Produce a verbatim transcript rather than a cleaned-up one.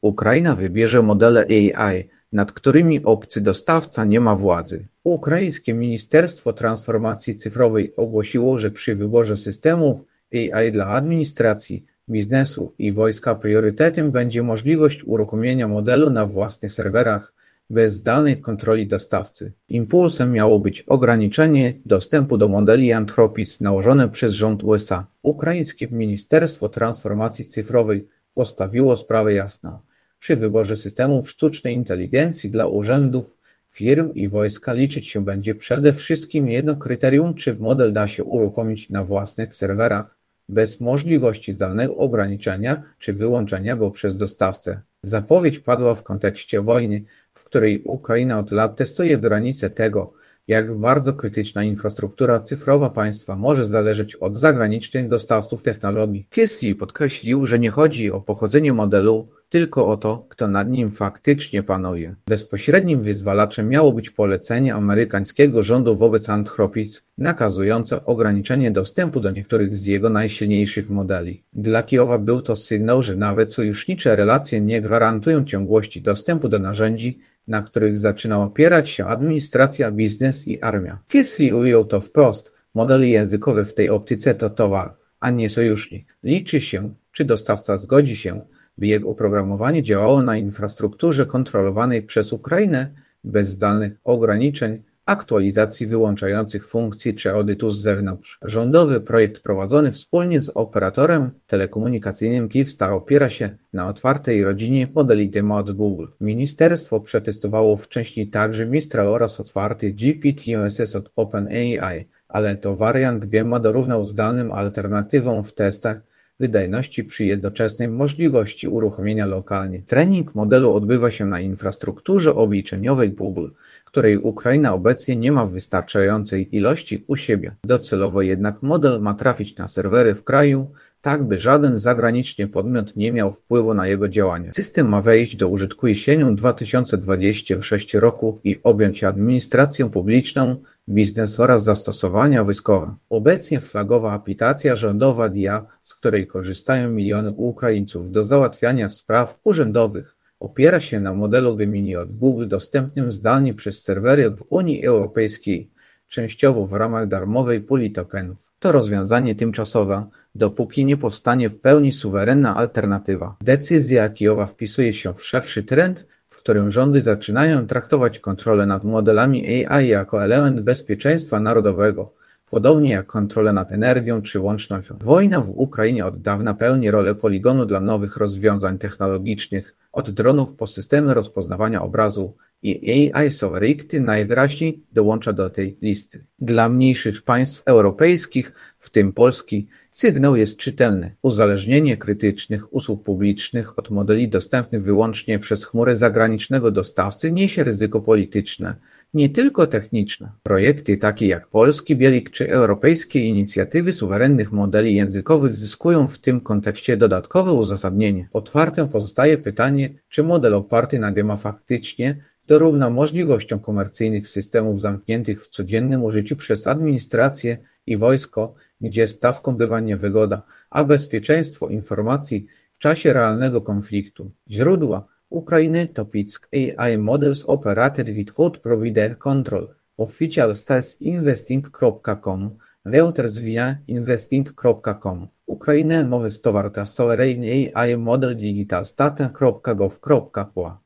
Ukraina wybierze modele A I, nad którymi obcy dostawca nie ma władzy. Ukraińskie Ministerstwo Transformacji Cyfrowej ogłosiło, że przy wyborze systemów A I dla administracji, biznesu i wojska priorytetem będzie możliwość uruchomienia modelu na własnych serwerach bez zdalnej kontroli dostawcy. Impulsem miało być ograniczenie dostępu do modeli Anthropic nałożone przez rząd U S A. Ukraińskie Ministerstwo Transformacji Cyfrowej postawiło sprawę jasno. Przy wyborze systemów sztucznej inteligencji dla urzędów, firm i wojska liczyć się będzie przede wszystkim jedno kryterium, czy model da się uruchomić na własnych serwerach bez możliwości zdalnego ograniczenia czy wyłączenia go przez dostawcę. Zapowiedź padła w kontekście wojny, w której Ukraina od lat testuje granice tego, jak bardzo krytyczna infrastruktura cyfrowa państwa może zależeć od zagranicznych dostawców technologii. Kingsley podkreślił, że nie chodzi o pochodzenie modelu, tylko o to, kto nad nim faktycznie panuje. Bezpośrednim wyzwalaczem miało być polecenie amerykańskiego rządu wobec Anthropic nakazujące ograniczenie dostępu do niektórych z jego najsilniejszych modeli. Dla Kijowa był to sygnał, że nawet sojusznicze relacje nie gwarantują ciągłości dostępu do narzędzi, na których zaczyna opierać się administracja, biznes i armia. Kingsley ujął to wprost. Modele językowe w tej optyce to towar, a nie sojusznik. Liczy się, czy dostawca zgodzi się, by jego oprogramowanie działało na infrastrukturze kontrolowanej przez Ukrainę bez zdalnych ograniczeń, aktualizacji wyłączających funkcje czy audytu z zewnątrz. Rządowy projekt prowadzony wspólnie z operatorem telekomunikacyjnym Kyivstar opiera się na otwartej rodzinie modeli demo od Google. Ministerstwo przetestowało wcześniej także Mistral oraz otwarty G P T O S S od OpenAI, ale to wariant demo dorównał zdalnym alternatywom w testach wydajności przy jednoczesnej możliwości uruchomienia lokalnie. Trening modelu odbywa się na infrastrukturze obliczeniowej Google, której Ukraina obecnie nie ma w wystarczającej ilości u siebie. Docelowo jednak model ma trafić na serwery w kraju, tak by żaden zagraniczny podmiot nie miał wpływu na jego działanie. System ma wejść do użytku jesienią dwa tysiące dwudziestego szóstego roku i objąć administrację publiczną, biznes oraz zastosowania wojskowe. Obecnie flagowa aplikacja rządowa D I A, z której korzystają miliony Ukraińców do załatwiania spraw urzędowych, opiera się na modelu Gemini od Google dostępnym zdalnie przez serwery w Unii Europejskiej, częściowo w ramach darmowej puli tokenów. To rozwiązanie tymczasowe, dopóki nie powstanie w pełni suwerenna alternatywa. Decyzja Kijowa wpisuje się w szerszy trend, w którym rządy zaczynają traktować kontrolę nad modelami A I jako element bezpieczeństwa narodowego, podobnie jak kontrolę nad energią czy łącznością. Wojna w Ukrainie od dawna pełni rolę poligonu dla nowych rozwiązań technologicznych, od dronów po systemy rozpoznawania obrazu, i A I Sovereignty najwyraźniej dołącza do tej listy. Dla mniejszych państw europejskich, w tym Polski, sygnał jest czytelny. Uzależnienie krytycznych usług publicznych od modeli dostępnych wyłącznie przez chmurę zagranicznego dostawcy niesie ryzyko polityczne, nie tylko techniczne. Projekty takie jak Polski Bielik czy europejskie inicjatywy suwerennych modeli językowych zyskują w tym kontekście dodatkowe uzasadnienie. Otwartym pozostaje pytanie, czy model oparty na G E M A faktycznie dorówna możliwościom komercyjnych systemów zamkniętych w codziennym użyciu przez administrację i wojsko, gdzie stawką bywa nie wygoda, a bezpieczeństwo informacji w czasie realnego konfliktu. Źródła Ukrainy to Pick A I Models Operated with Cloud Provider Control, Official Sales Investing kropka com, Reuters via investing kropka com. Ukrainę mowy z towar Sovereign A I Model Digital State kropka gov kropka pl